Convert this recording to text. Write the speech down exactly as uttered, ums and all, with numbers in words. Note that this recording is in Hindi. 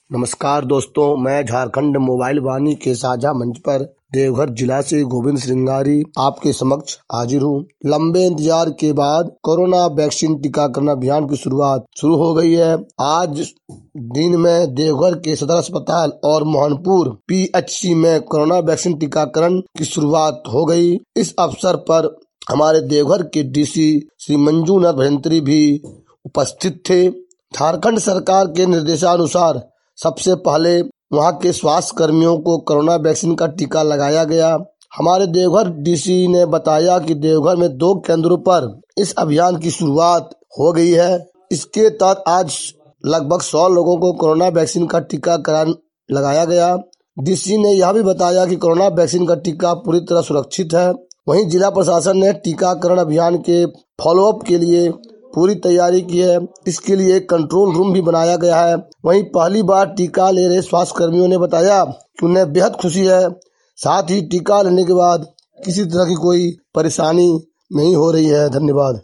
नमस्कार दोस्तों, मैं झारखंड मोबाइल वाणी के साझा मंच पर देवघर जिला से गोविंद श्रृंगारी आपके समक्ष हाजिर हूँ। लंबे इंतजार के बाद कोरोना वैक्सीन टीकाकरण अभियान की शुरुआत शुरू हो गई है। आज दिन में देवघर के सदर अस्पताल और मोहनपुर पी एच सी में कोरोना वैक्सीन टीकाकरण की शुरुआत हो गई। इस अवसर पर हमारे देवघर के डी सी श्री मंजूनाथ भजंत्री भी उपस्थित थे। झारखंड सरकार के निर्देशानुसार सबसे पहले वहां के स्वास्थ्य कर्मियों को कोरोना वैक्सीन का टीका लगाया गया। हमारे देवघर डी सी ने बताया कि देवघर में दो केंद्रों पर इस अभियान की शुरुआत हो गई है। इसके तहत आज लगभग सौ लोगों को कोरोना वैक्सीन का टीकाकरण लगाया गया। डी सी ने यह भी बताया कि कोरोना वैक्सीन का टीका पूरी तरह सुरक्षित है। वहीं जिला प्रशासन ने टीकाकरण अभियान के फॉलोअप के लिए पूरी तैयारी की है। इसके लिए एक कंट्रोल रूम भी बनाया गया है। वहीं पहली बार टीका ले रहे स्वास्थ्य कर्मियों ने बताया कि उन्हें बेहद खुशी है। साथ ही टीका लेने के बाद किसी तरह की कोई परेशानी नहीं हो रही है। धन्यवाद।